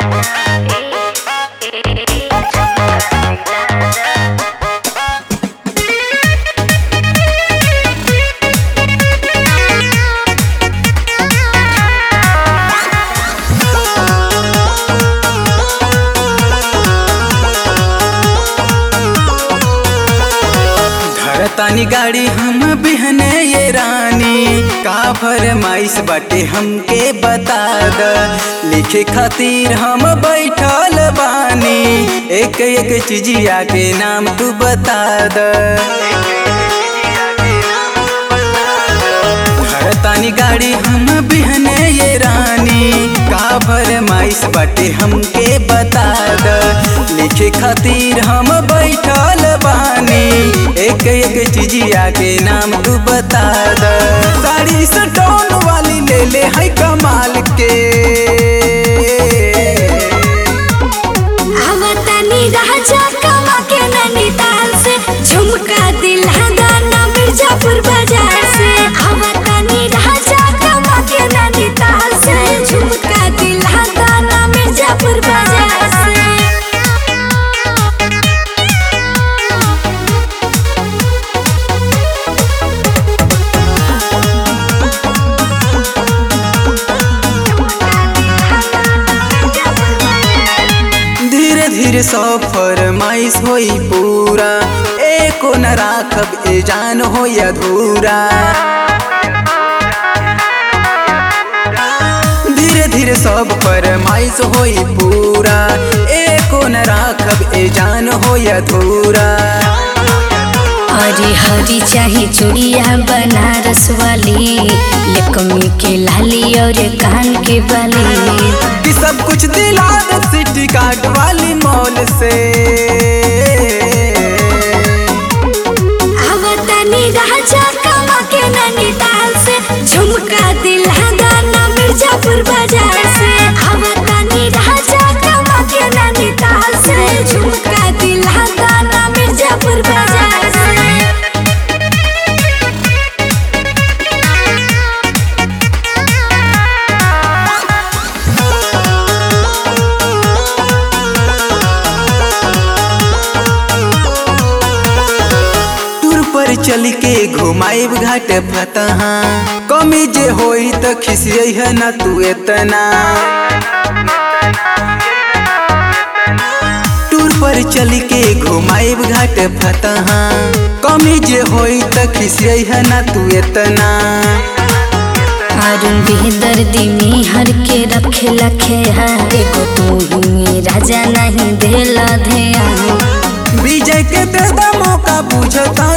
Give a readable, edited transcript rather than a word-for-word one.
तानी गाड़ी हम बिहने ये रानी का फरमाइश बाटे हमके बता द। लिखे खातिर हम बैठल बानी एक एक चीजिया के नाम तू बता द। तानी गाड़ी हम बिहने ये रानी का फरमाइश बाटे हमके बता द। लिखे खातिर हम बैठल बानी एक एक चीजिया के नाम तू बता द। साड़ी सटोन वाली ले ले है कमाल के आवतानी राजा कमा के नैनीताल से झुमका दिला दाना मिर्जापुर बाजार से। आवतानी राजा कमा के नैनीताल से झुमका दिला दाना मिर्जापुर बाजार से। धीरे सब फरमाइश होई पूरा एको न राखब ए जान हो अधूरा। धीरे धीरे सब फरमाइश होई पूरा एको न राखब ए जान हो अधूरा। हरी हरी चाहे चूड़िया बनारस वाली लकमी के लाली और कान के बाली कि सब कुछ दिला दे सिटी कार्ड वाली मॉल से। आवतानी राजा कमा के नैनीताल से झुमका दिला दाना मिर्जापुर बाजार से। आवतानी राजा कमा के नैनीताल से झुमका दिला दाना मिर्जापुर बाजार से। पर चल के घुमाइब घाट फतहा कमी जे होई त खिसियै है ना तू एतना। टूर पर चल के घुमाइब घाट फतहा कमी जे होई त खिसियै है ना तू एतना। अरुण बेदर्दी में हर के रखे लखे है एगो तू ही राजा नहीं देला ध्यान। विजय के दे मौका बुझता